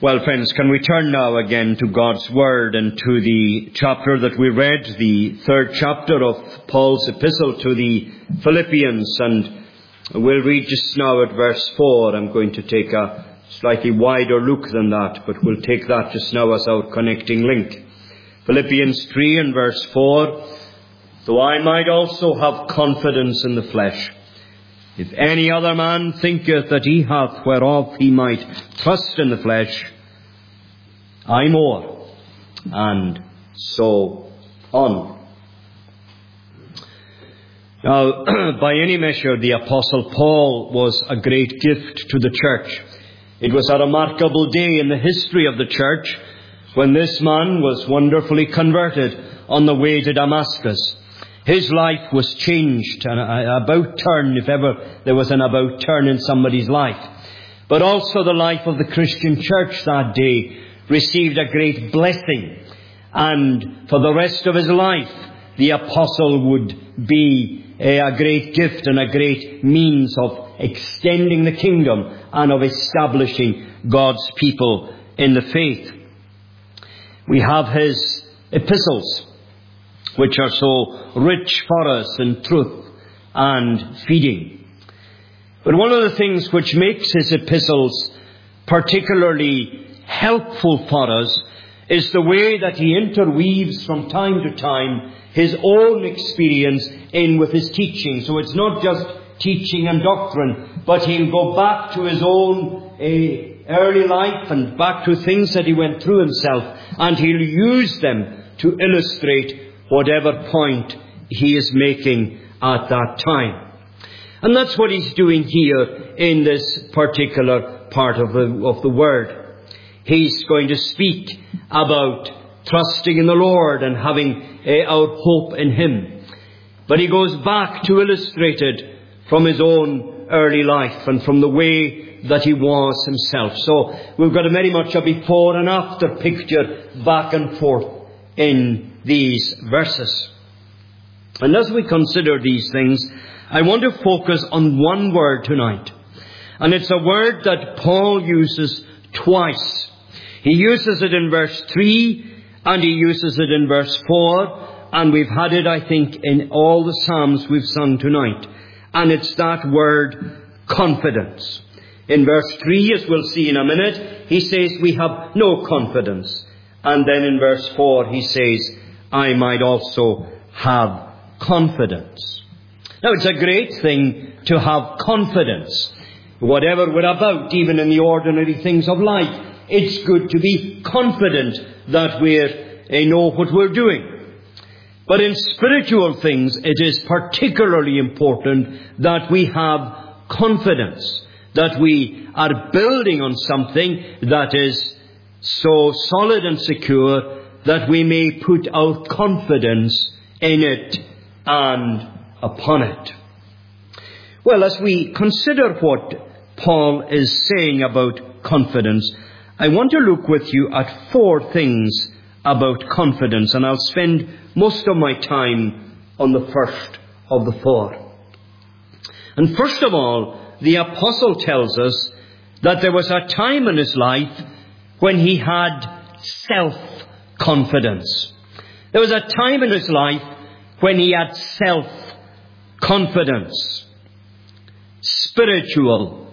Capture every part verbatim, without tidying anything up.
Well, friends, can we turn now again to God's Word and to the chapter that we read, the third chapter of Paul's epistle to the Philippians, and we'll read just now at verse four. I'm going to take a slightly wider look than that, but we'll take that just now as our connecting link. Philippians three and verse four, "Though I might also have confidence in the flesh, if any other man thinketh that he hath whereof he might trust in the flesh, I more," and so on. Now, by any measure, the Apostle Paul was a great gift to the church. It was a remarkable day in the history of the church when this man was wonderfully converted on the way to Damascus. His life was changed, an about turn, if ever there was an about turn in somebody's life. But also the life of the Christian church that day received a great blessing. And for the rest of his life, the apostle would be a, a great gift and a great means of extending the kingdom and of establishing God's people in the faith. We have his epistles, which are so rich for us in truth and feeding. But one of the things which makes his epistles particularly helpful for us is the way that he interweaves from time to time his own experience in with his teaching. So it's not just teaching and doctrine, but he'll go back to his own uh, early life and back to things that he went through himself, and he'll use them to illustrate whatever point he is making at that time. And that's what he's doing here in this particular part of the, of the Word. He's going to speak about trusting in the Lord and having uh, our hope in Him. But he goes back to illustrate it from his own early life and from the way that he was himself. So we've got a very much a before and after picture back and forth in these verses. And as we consider these things, I want to focus on one word tonight. And it's a word that Paul uses twice. He uses it in verse three and he uses it in verse four. And we've had it, I think, in all the Psalms we've sung tonight. And it's that word, confidence. In verse three, as we'll see in a minute, he says we have no confidence. And then in verse four, he says, I might also have confidence. Now, it's a great thing to have confidence. Whatever we're about, even in the ordinary things of life, it's good to be confident that we uh, know what we're doing. But in spiritual things, it is particularly important that we have confidence, that we are building on something that is so solid and secure that we may put our confidence in it and upon it. Well, as we consider what Paul is saying about confidence, I want to look with you at four things about confidence, and I'll spend most of my time on the first of the four. And first of all, the apostle tells us that there was a time in his life when he had self-confidence. There was a time in his life when he had self-confidence. Spiritual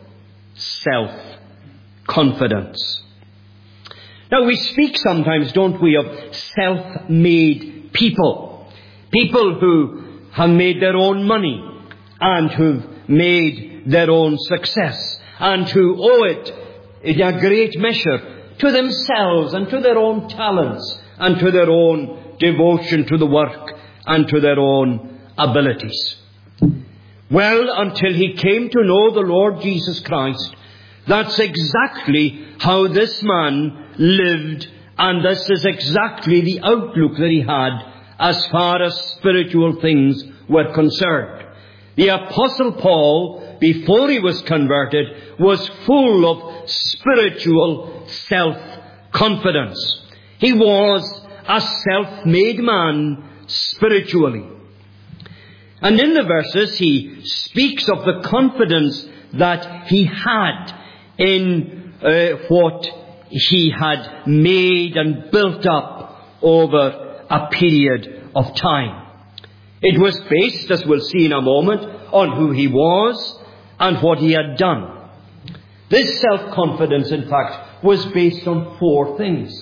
self-confidence. Now, we speak sometimes, don't we, of self-made people. People who have made their own money and who've made their own success and who owe it in a great measure to themselves and to their own talents and to their own devotion to the work and to their own abilities. Well, until he came to know the Lord Jesus Christ, that's exactly how this man lived, and this is exactly the outlook that he had as far as spiritual things were concerned. The Apostle Paul, before he was converted, was full of spiritual self-confidence. He was a self-made man spiritually. And in the verses, he speaks of the confidence that he had in uh, what he had made and built up over a period of time. It was based, as we'll see in a moment, on who he was and what he had done. This self-confidence, in fact, was based on four things.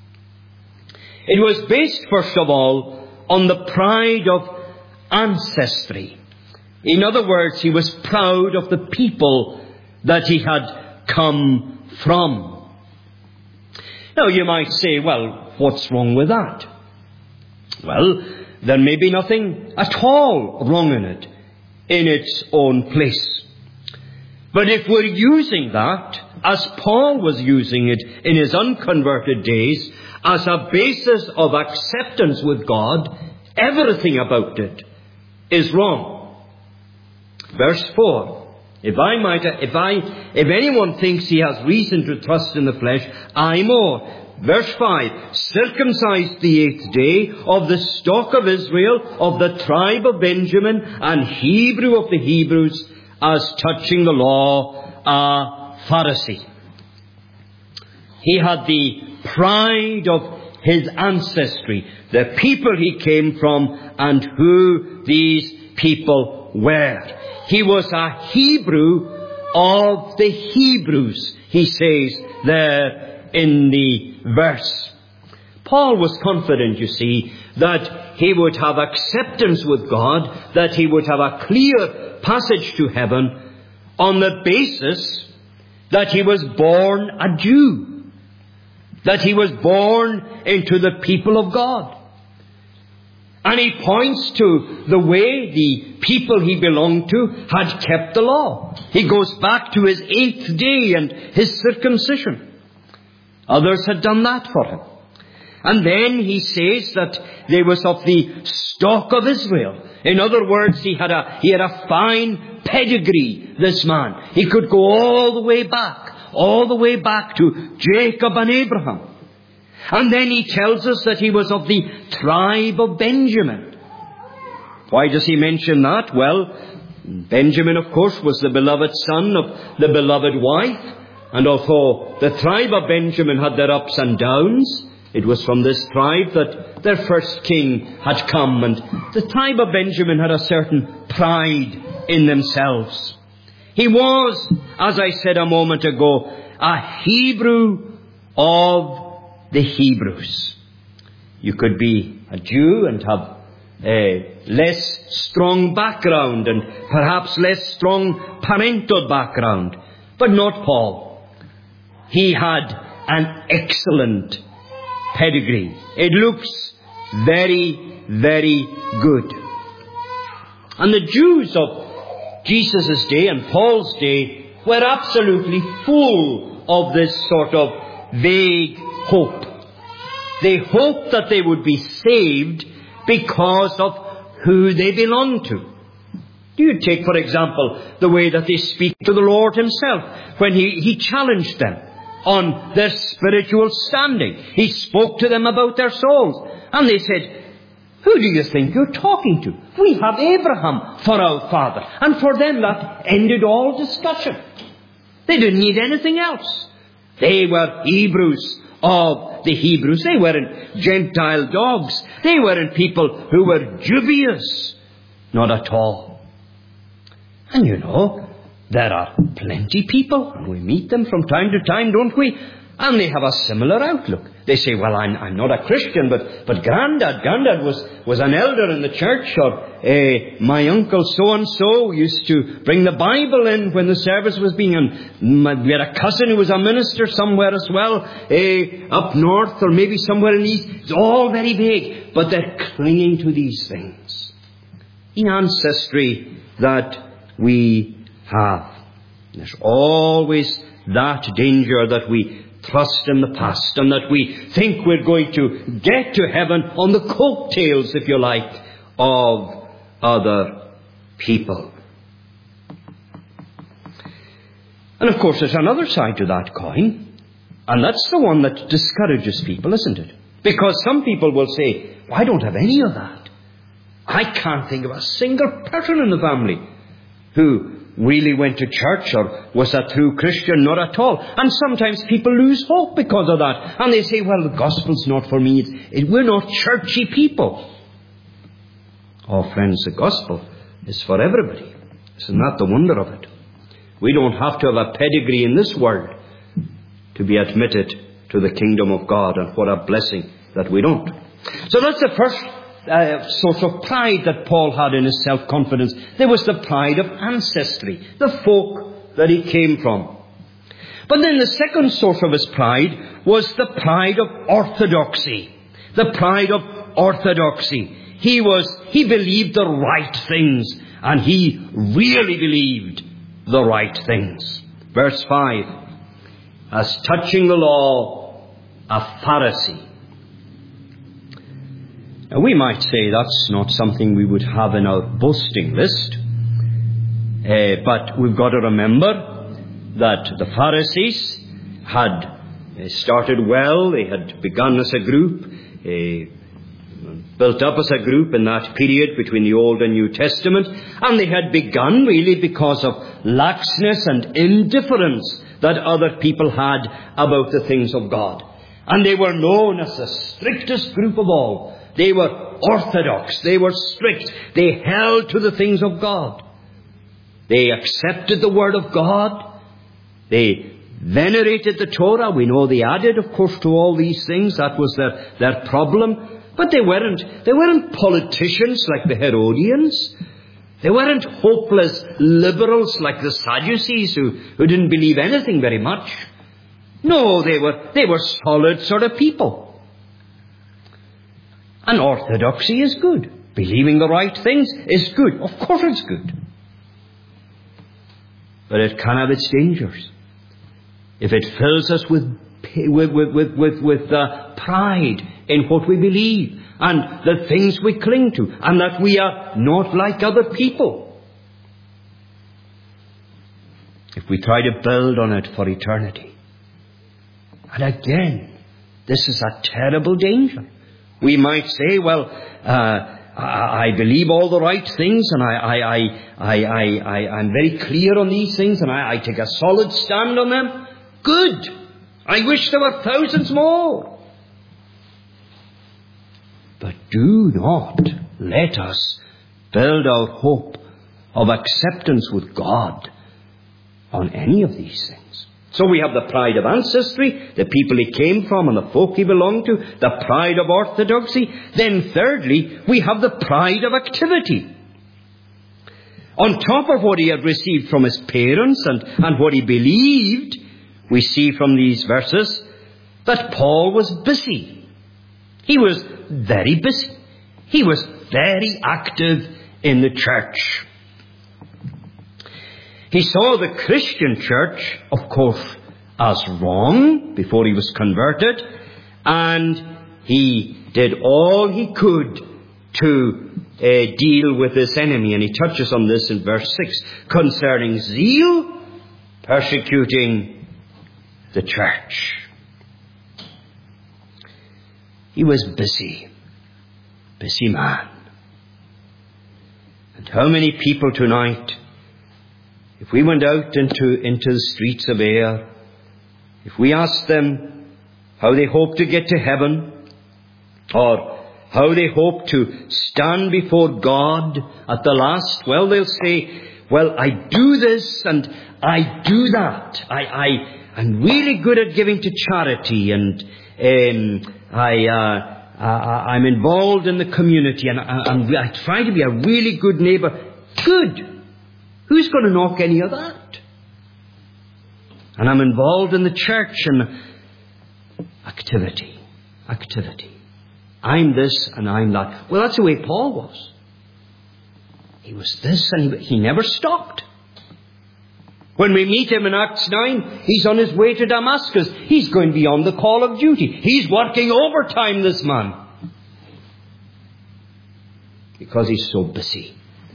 It was based, first of all, on the pride of ancestry. In other words, he was proud of the people that he had come from. Now, you might say, well, what's wrong with that? Well, there may be nothing at all wrong in it, in its own place. But if we're using that, as Paul was using it in his unconverted days, as a basis of acceptance with God, everything about it is wrong. Verse four. If I might, if I, if anyone thinks he has reason to trust in the flesh, I more. Verse five, circumcised the eighth day, of the stock of Israel, of the tribe of Benjamin, and Hebrew of the Hebrews, as touching the law, a Pharisee. He had the pride of his ancestry, the people he came from, and who these people were. He was a Hebrew of the Hebrews, he says there in the verse. Paul was confident, you see, that he would have acceptance with God, that he would have a clear passage to heaven on the basis that he was born a Jew, that he was born into the people of God. And he points to the way the people he belonged to had kept the law. He goes back to his eighth day and his circumcision. Others had done that for him. And then he says that they was of the stock of Israel. In other words, he had a, he had a fine pedigree, this man. He could go all the way back, all the way back to Jacob and Abraham. And then he tells us that he was of the tribe of Benjamin. Why does he mention that? Well, Benjamin, of course, was the beloved son of the beloved wife. And although the tribe of Benjamin had their ups and downs, it was from this tribe that their first king had come. And the tribe of Benjamin had a certain pride in themselves. He was, as I said a moment ago, a Hebrew of the Hebrews. You could be a Jew and have a less strong background and perhaps less strong parental background, but not Paul. He had an excellent pedigree. It looks very, very good. And the Jews of Jesus' day and Paul's day were absolutely full of this sort of vague hope. They hoped that they would be saved because of who they belonged to. Do you take, for example, the way that they speak to the Lord himself when he, he challenged them on their spiritual standing. He spoke to them about their souls. And they said, who do you think you're talking to? We have Abraham for our father. And for them that ended all discussion. They didn't need anything else. They were Hebrews of the Hebrews. They weren't Gentile dogs. They weren't people who were dubious. Not at all. And you know, there are plenty people, and we meet them from time to time, don't we? And they have a similar outlook. They say, well, I'm, I'm not a Christian, but, but Grandad, Grandad was, was an elder in the church, or eh, my uncle so-and-so used to bring the Bible in when the service was being, and we had a cousin who was a minister somewhere as well, eh, up north, or maybe somewhere in the east. It's all very vague, but they're clinging to these things. The ancestry that we have. There's always that danger that we trust in the past and that we think we're going to get to heaven on the coattails, if you like, of other people. And of course there's another side to that coin, and that's the one that discourages people, isn't it? Because some people will say, well, I don't have any of that. I can't think of a single person in the family who really went to church, or was a true Christian? Not at all. And sometimes people lose hope because of that. And they say, well, the gospel's not for me. It, it, we're not churchy people. Oh, friends, the gospel is for everybody. Isn't that the wonder of it? We don't have to have a pedigree in this world to be admitted to the kingdom of God. And what a blessing that we don't. So that's the first uh, source of pride that Paul had in his self-confidence. There was the pride of ancestry, the folk that he came from. But then the second source of his pride was the pride of orthodoxy. The pride of orthodoxy. He was, he believed the right things, and he really believed the right things. Verse five, as touching the law, a Pharisee. Now we might say that's not something we would have in our boasting list, uh, but we've got to remember that the Pharisees had uh, started well. They had begun as a group, uh, built up as a group in that period between the Old and New Testament, and they had begun really because of laxness and indifference that other people had about the things of God. And they were known as the strictest group of all. They were orthodox. They were strict. They held to the things of God. They accepted the Word of God. They venerated the Torah. We know they added, of course, to all these things. That was their, their problem. But they weren't, they weren't politicians like the Herodians. They weren't hopeless liberals like the Sadducees who, who didn't believe anything very much. No, they were, they were solid sort of people. And orthodoxy is good. Believing the right things is good. Of course it's good. But it can have its dangers. If it fills us with with with with, with, with uh, pride in what we believe and the things we cling to, and that we are not like other people. If we try to build on it for eternity. And again, this is a terrible danger. We might say, well, uh, I, I believe all the right things, and I, I, I, I, I, I, I'm very clear on these things, and I, I take a solid stand on them. Good. I wish there were thousands more. But do not let us build our hope of acceptance with God on any of these things. So we have the pride of ancestry, the people he came from and the folk he belonged to, the pride of orthodoxy. Then thirdly, we have the pride of activity. On top of what he had received from his parents and, and what he believed, we see from these verses that Paul was busy. He was very busy. He was very active in the church. He saw the Christian church, of course, as wrong before he was converted, and he did all he could to uh, deal with this enemy. And he touches on this in verse six, concerning zeal, persecuting the church. He was busy, busy man. And how many people tonight, if we went out into, into the streets of Ayr, if we asked them how they hope to get to heaven, or how they hope to stand before God at the last, well, they'll say, well, I do this and I do that. I, I, I'm really good at giving to charity, and um, I, uh, I, I'm involved in the community, and I, I'm, I try to be a really good neighbour. Good. Who's going to knock any of that? And I'm involved in the church and activity, activity. I'm this and I'm that. Well, that's the way Paul was. He was this and he, he never stopped. When we meet him in Acts nine, he's on his way to Damascus. He's going beyond the call of duty. He's working overtime, this man. Because he's so busy.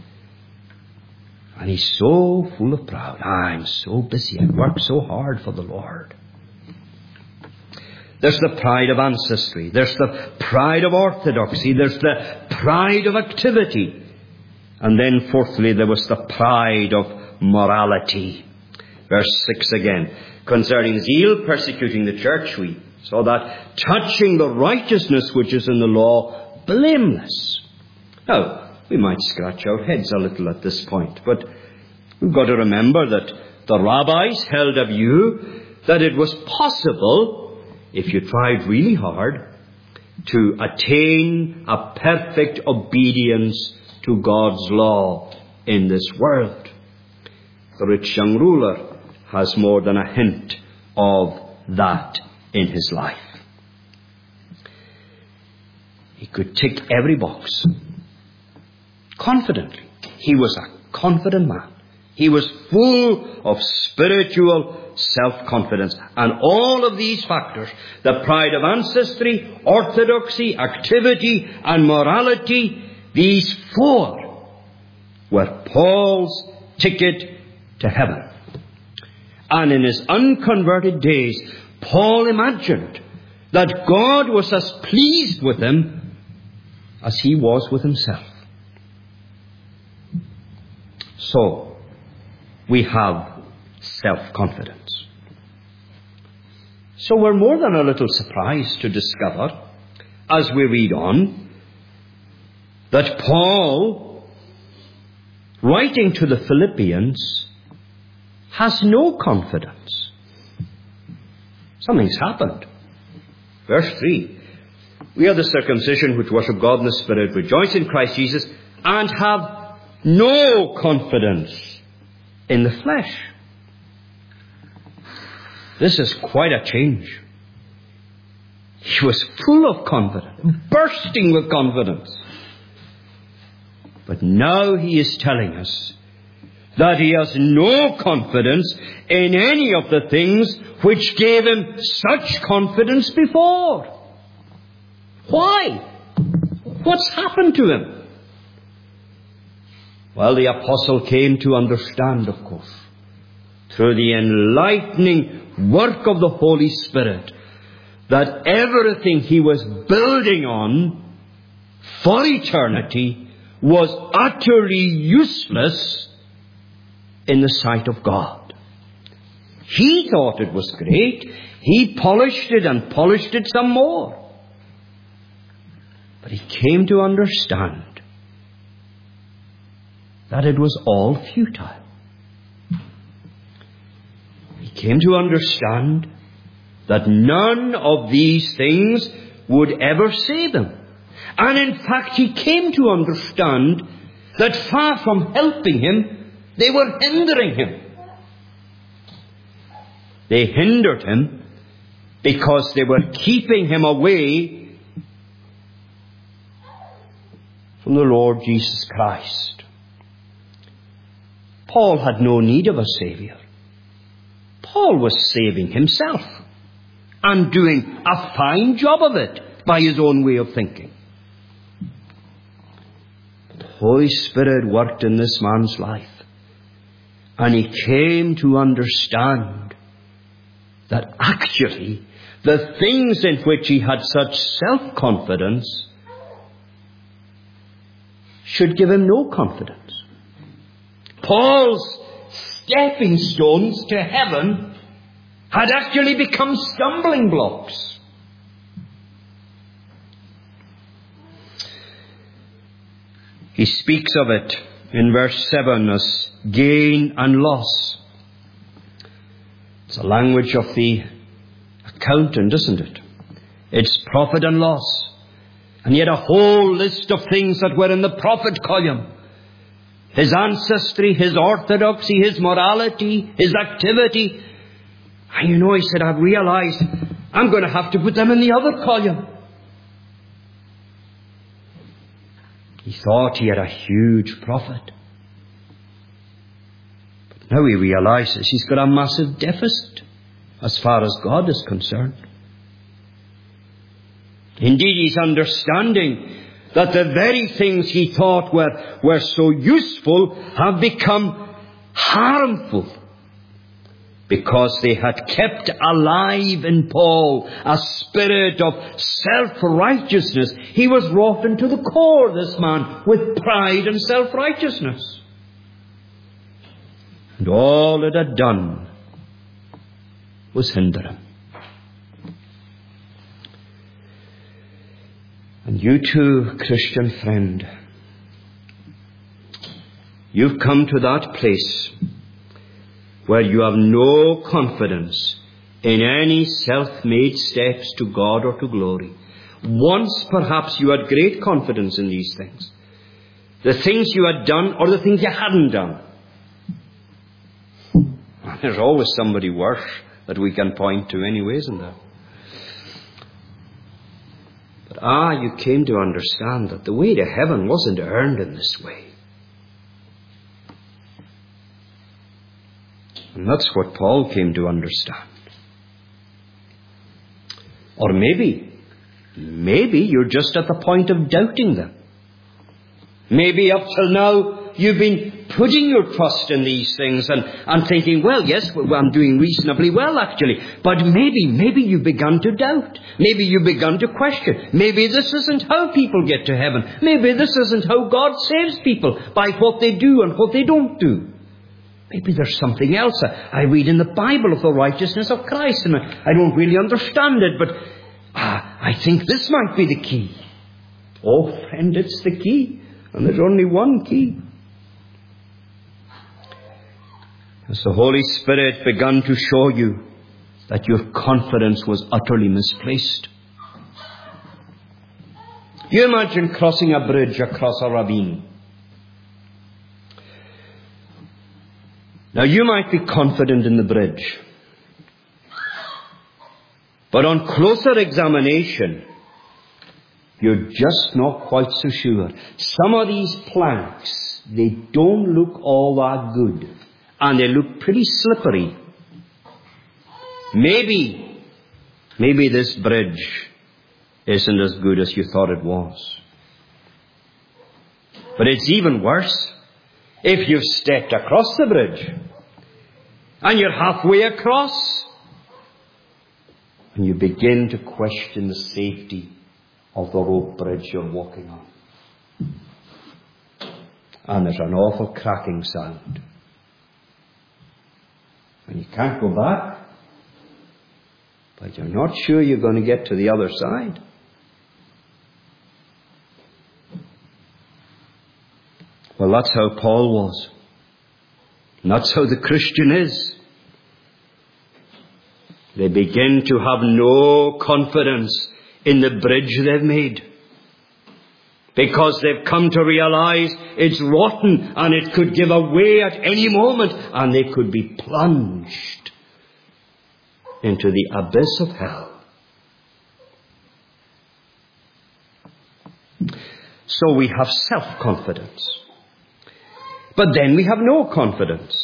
And he's so full of pride. I'm so busy. I work so hard for the Lord. There's the pride of ancestry. There's the pride of orthodoxy. There's the pride of activity. And then fourthly, there was the pride of morality. Verse six again. Concerning zeal persecuting the church, we saw that touching the righteousness which is in the law, blameless. Now, we might scratch our heads a little at this point, but we've got to remember that the rabbis held a view that it was possible, if you tried really hard, to attain a perfect obedience to God's law in this world. The rich young ruler has more than a hint of that in his life. He could tick every box confidently. He was a confident man. He was full of spiritual self-confidence. And all of these factors, the pride of ancestry, orthodoxy, activity, and morality, these four were Paul's ticket to heaven. And in his unconverted days, Paul imagined that God was as pleased with him as he was with himself. So, we have self-confidence. So we're more than a little surprised to discover, as we read on, that Paul, writing to the Philippians, has no confidence. Something's happened. Verse three. We are the circumcision which worship God in the Spirit, rejoice in Christ Jesus, and have no confidence in the flesh. This is quite a change. He was full of confidence, bursting with confidence. But now he is telling us that he has no confidence in any of the things which gave him such confidence before. Why? What's happened to him? Well, the apostle came to understand, of course, through the enlightening work of the Holy Spirit, that everything he was building on for eternity was utterly useless in the sight of God. He thought it was great. He polished it and polished it some more. But he came to understand that it was all futile. He came to understand that none of these things would ever save him. And in fact, he came to understand that far from helping him, they were hindering him. They hindered him because they were keeping him away from the Lord Jesus Christ. Paul had no need of a Savior. Paul was saving himself and doing a fine job of it by his own way of thinking. But the Holy Spirit worked in this man's life, and he came to understand that actually the things in which he had such self-confidence should give him no confidence. Paul's stepping stones to heaven had actually become stumbling blocks. He speaks of it in verse seven as gain and loss. It's the language of the accountant, isn't it? It's profit and loss. And yet a whole list of things that were in the profit column. His ancestry, his orthodoxy, his morality, his activity. And you know, he said, I've realized I'm going to have to put them in the other column. He thought he had a huge profit. But now he realizes he's got a massive deficit as far as God is concerned. Indeed, he's understanding that the very things he thought were, were so useful have become harmful, because they had kept alive in Paul a spirit of self-righteousness. He was rotten to the core, this man, with pride and self-righteousness. And all it had done was hinder him. And you too, Christian friend, you've come to that place where you have no confidence in any self-made steps to God or to glory. Once perhaps you had great confidence in these things. The things you had done or the things you hadn't done. There's always somebody worse that we can point to anyway, isn't there? But ah, you came to understand that the way to heaven wasn't earned in this way. And that's what Paul came to understand. Or maybe, maybe you're just at the point of doubting them. Maybe up till now you've been putting your trust in these things and, and thinking, well, yes, well, I'm doing reasonably well actually. But maybe, maybe you've begun to doubt. Maybe you've begun to question. Maybe this isn't how people get to heaven. Maybe this isn't how God saves people, by what they do and what they don't do. Maybe there's something else. I read in the Bible of the righteousness of Christ and I don't really understand it, but ah, I think this might be the key. Oh, friend, it's the key. And there's only one key. As the Holy Spirit began to show you that your confidence was utterly misplaced. You imagine crossing a bridge across a ravine. Now you might be confident in the bridge. But on closer examination, you're just not quite so sure. Some of these planks, they don't look all that good. And they look pretty slippery. Maybe, maybe this bridge isn't as good as you thought it was. But it's even worse if you've stepped across the bridge and you're halfway across and you begin to question the safety of the rope bridge you're walking on. And there's an awful cracking sound. And you can't go back, but you're not sure you're going to get to the other side. Well, that's how Paul was. And that's how the Christian is. They begin to have no confidence in the bridge they've made. Because they've come to realize it's rotten and it could give away at any moment and they could be plunged into the abyss of hell. So we have self-confidence. But then we have no confidence.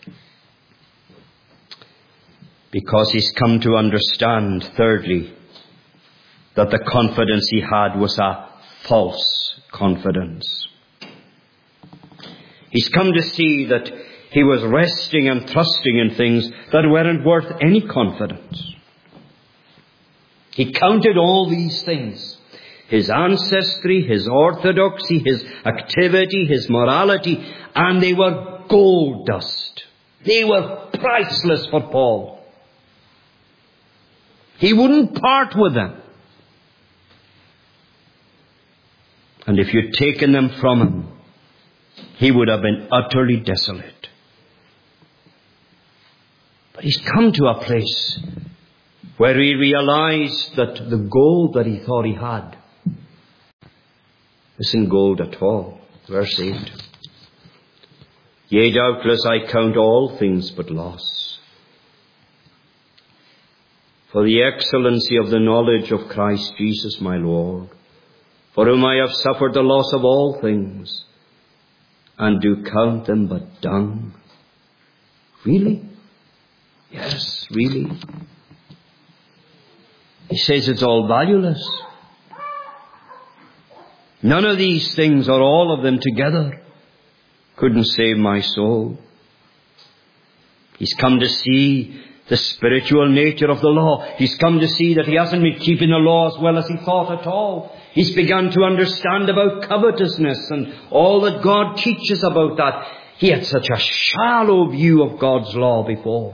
Because he's come to understand, thirdly, that the confidence he had was a false confidence. He's come to see that he was resting and trusting in things that weren't worth any confidence. He counted all these things. His ancestry, his orthodoxy, his activity, his morality, and they were gold dust. They were priceless for Paul. He wouldn't part with them. And if you'd taken them from him, he would have been utterly desolate. But he's come to a place where he realized that the gold that he thought he had isn't gold at all. Verse eight. Yea, doubtless I count all things but loss, for the excellency of the knowledge of Christ Jesus my Lord, for whom I have suffered the loss of all things, and do count them but dung. Really? Yes, really. He says it's all valueless. None of these things, or all of them together, couldn't save my soul. He's come to see the spiritual nature of the law. He's come to see that he hasn't been keeping the law as well as he thought at all. He's begun to understand about covetousness and all that God teaches about that. He had such a shallow view of God's law before.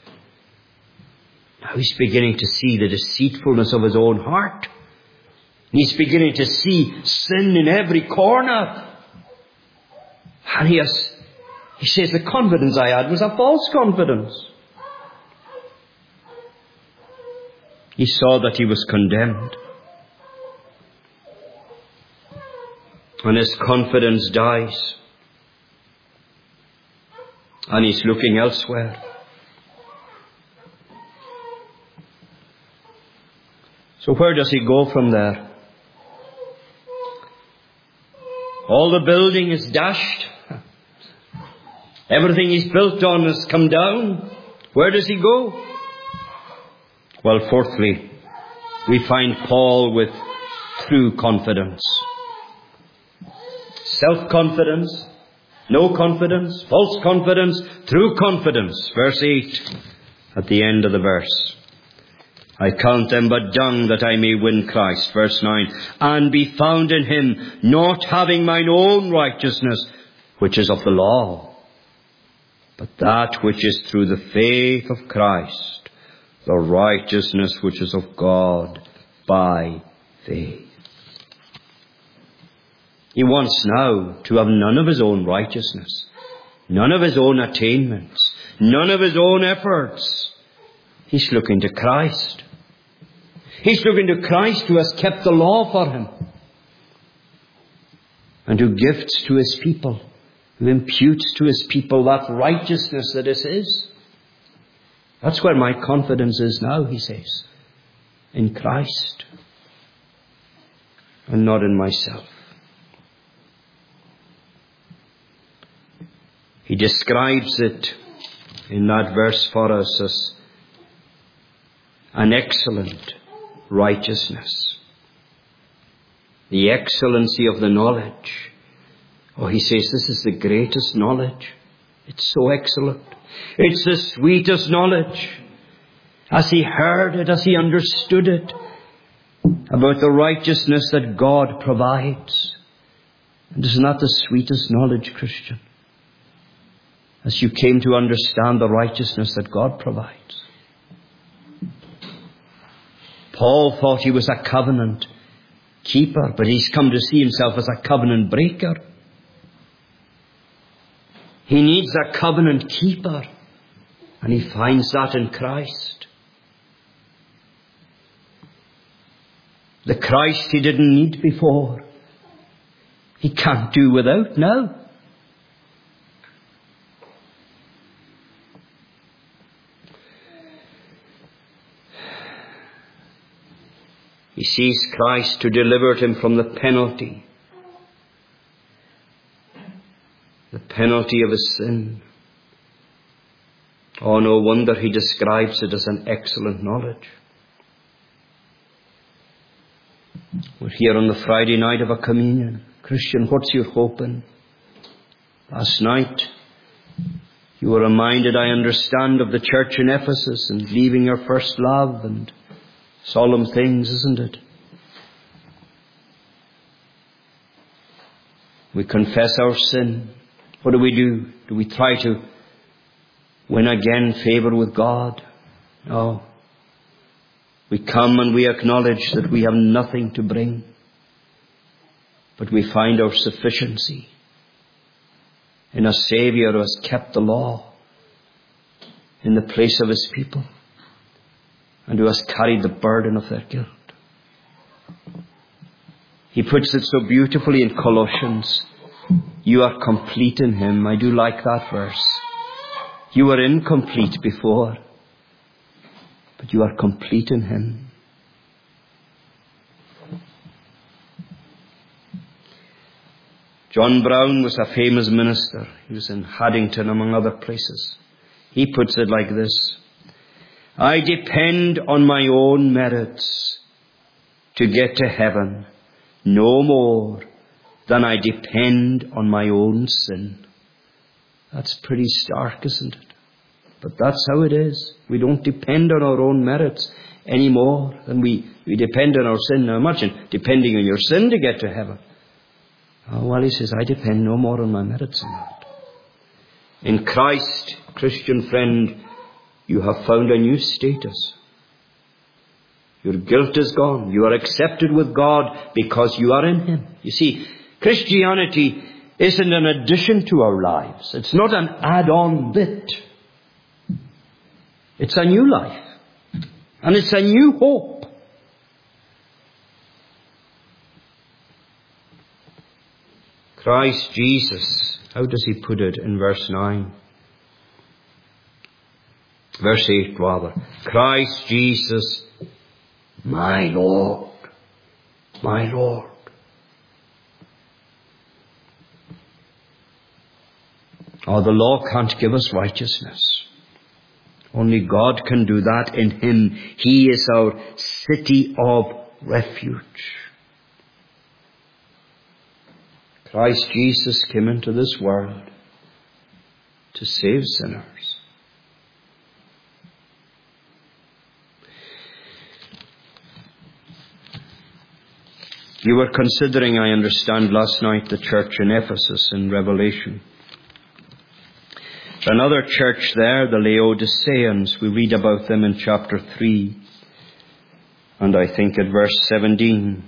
Now he's beginning to see the deceitfulness of his own heart. He's beginning to see sin in every corner. And he has, he says, the confidence I had was a false confidence. He saw that he was condemned. And his confidence dies. And he's looking elsewhere. So where does he go from there? All the building is dashed. Everything he's built on has come down. Where does he go? Well, fourthly, we find Paul with true confidence. Self-confidence, no confidence, false confidence, true confidence. Verse eight, at the end of the verse. I count them but dung that I may win Christ. Verse nine, and be found in him, not having mine own righteousness, which is of the law, but that which is through the faith of Christ, the righteousness which is of God by faith. He wants now to have none of his own righteousness, none of his own attainments, none of his own efforts. He's looking to Christ. He's looking to Christ who has kept the law for him and who gifts to his people, who imputes to his people that righteousness that is his. That's where my confidence is now, he says, in Christ and not in myself. He describes it in that verse for us as an excellent righteousness. The excellency of the knowledge. Oh, he says this is the greatest knowledge. It's so excellent. It's the sweetest knowledge. As he heard it, as he understood it, about the righteousness that God provides. And isn't that the sweetest knowledge, Christian? As you came to understand the righteousness that God provides. Paul thought he was a covenant keeper, but he's come to see himself as a covenant breaker. He needs a covenant keeper, and he finds that in Christ. The Christ he didn't need before, he can't do without now. He sees Christ to deliver him from the penalty. The penalty of his sin. Oh, no wonder he describes it as an excellent knowledge. We're here on the Friday night of a communion. Christian, what's your hope in? Last night, you were reminded, I understand, of the church in Ephesus and leaving your first love and solemn things, isn't it? We confess our sin. What do we do? Do we try to win again favor with God? No. We come and we acknowledge that we have nothing to bring, but we find our sufficiency in a Saviour who has kept the law in the place of his people and who has carried the burden of their guilt. He puts it so beautifully in Colossians. You are complete in him. I do like that verse. You were incomplete before, but you are complete in him. John Brown was a famous minister. He was in Haddington, among other places. He puts it like this: I depend on my own merits to get to heaven no more than I depend on my own sin. That's pretty stark, isn't it? But that's how it is. We don't depend on our own merits any more than we, we depend on our sin. Now imagine depending on your sin to get to heaven. Oh, well, he says, I depend no more on my merits than that. In Christ, Christian friend, you have found a new status. Your guilt is gone. You are accepted with God because you are in Him. You see, Christianity isn't an addition to our lives. It's not an add-on bit. It's a new life. And it's a new hope. Christ Jesus, how does he put it in verse nine? Verse eight rather. Christ Jesus, my Lord, my Lord. Oh, the law can't give us righteousness. Only God can do that in Him. He is our city of refuge. Christ Jesus came into this world to save sinners. You were considering, I understand, last night the church in Ephesus in Revelation. Another church there, the Laodiceans, we read about them in chapter three, and I think at verse seventeen.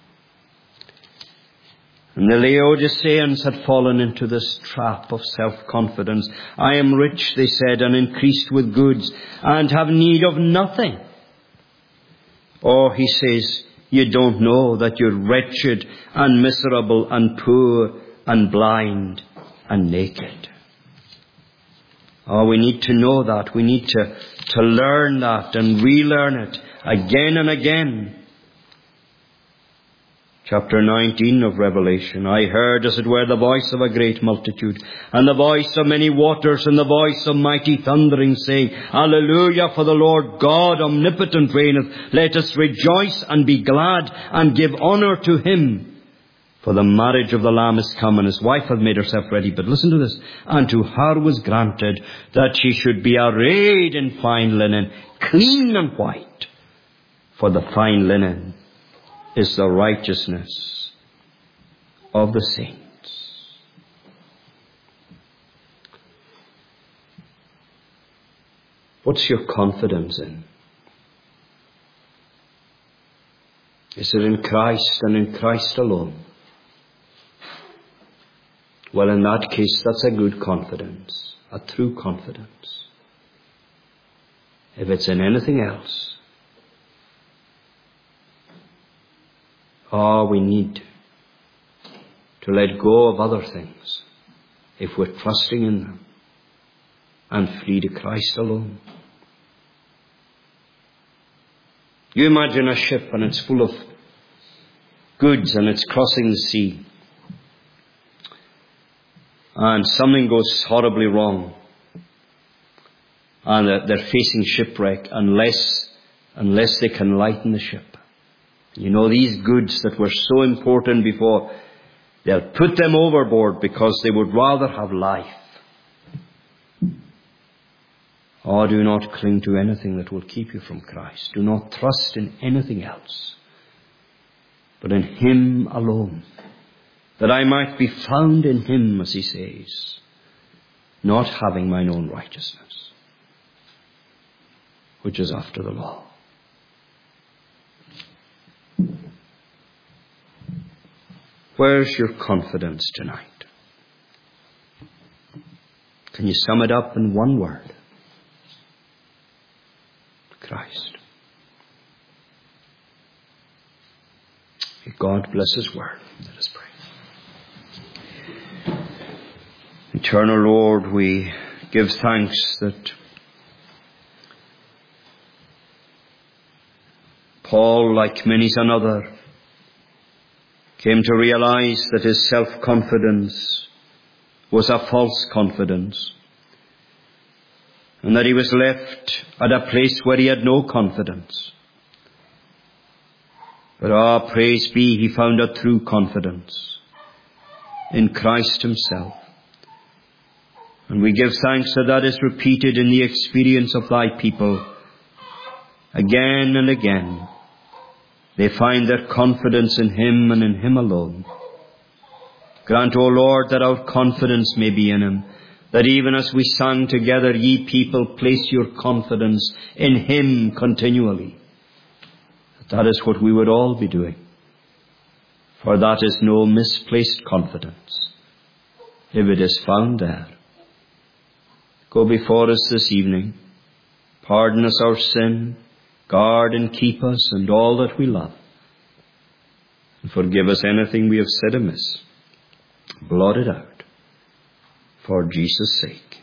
And the Laodiceans had fallen into this trap of self-confidence. I am rich, they said, and increased with goods, and have need of nothing. Or, he says, you don't know that you're wretched and miserable and poor and blind and naked. Oh, we need to know that. We need to, to learn that and relearn it again and again. Chapter nineteen of Revelation. I heard, as it were, the voice of a great multitude, and the voice of many waters, and the voice of mighty thundering, saying, Hallelujah, for the Lord God omnipotent reigneth. Let us rejoice and be glad, and give honour to Him. For the marriage of the Lamb is come, and His wife hath made herself ready. But listen to this. And to her was granted that she should be arrayed in fine linen, clean and white. For the fine linen is the righteousness of the saints. What's your confidence in? Is it in Christ and in Christ alone? Well, in that case, that's a good confidence, a true confidence. If it's in anything else, oh, we need to let go of other things if we're trusting in them and flee to Christ alone. You imagine a ship and it's full of goods and it's crossing the sea. And something goes horribly wrong. And they're facing shipwreck unless, unless they can lighten the ship. You know, these goods that were so important before, they'll put them overboard because they would rather have life. Oh, do not cling to anything that will keep you from Christ. Do not trust in anything else, but in Him alone. That I might be found in Him, as he says, not having mine own righteousness, which is after the law. Where's your confidence tonight? Can you sum it up in one word? Christ. May God bless His word. Let us pray. Eternal Lord, we give thanks that Paul, like many another, came to realize that his self-confidence was a false confidence, and that he was left at a place where he had no confidence. But ah, praise be, he found a true confidence in Christ Himself. And we give thanks that that is repeated in the experience of Thy people. Again and again, they find their confidence in Him and in Him alone. Grant, O Lord, that our confidence may be in Him, that even as we sang together, ye people, place your confidence in Him continually. That is what we would all be doing. For that is no misplaced confidence, if it is found there. Go before us this evening. Pardon us our sin. Guard and keep us and all that we love. And forgive us anything we have said amiss. Blot it out for Jesus' sake.